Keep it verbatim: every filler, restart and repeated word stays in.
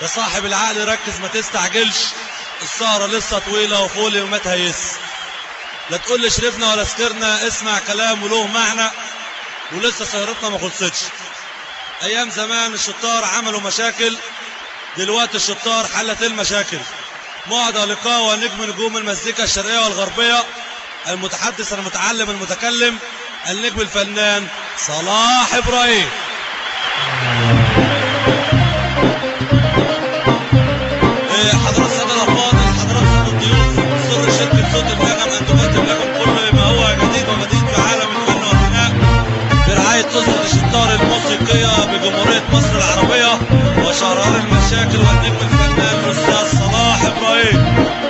يا صاحب العقل ركز ما تستعجلش، السهرة لسه طويلة وفولي وما تهيس. لا تقول لي شرفنا ولا سكرنا، اسمع كلام وله معنى، ولسه سهرتنا ما خلصتش. ايام زمان الشطار عملوا مشاكل، دلوقتي الشطار حلت المشاكل. معد لقاء ونجم نجوم المزيكا الشرقية والغربية، المتحدث المتعلم المتكلم، النجم الفنان صلاح إبراهيم. حضرات السادة الأفاضل، حضرات السادة الضيوف، سر شركة صوت النغم أن تقدم لكم كل ما هو جديد وجديد في عالم الفن والغناء برعاية أسرة الشطار الموسيقية بجمهورية مصر العربية وشهريار المشاكل والنجم الفنان الأستاذ صلاح إبراهيم.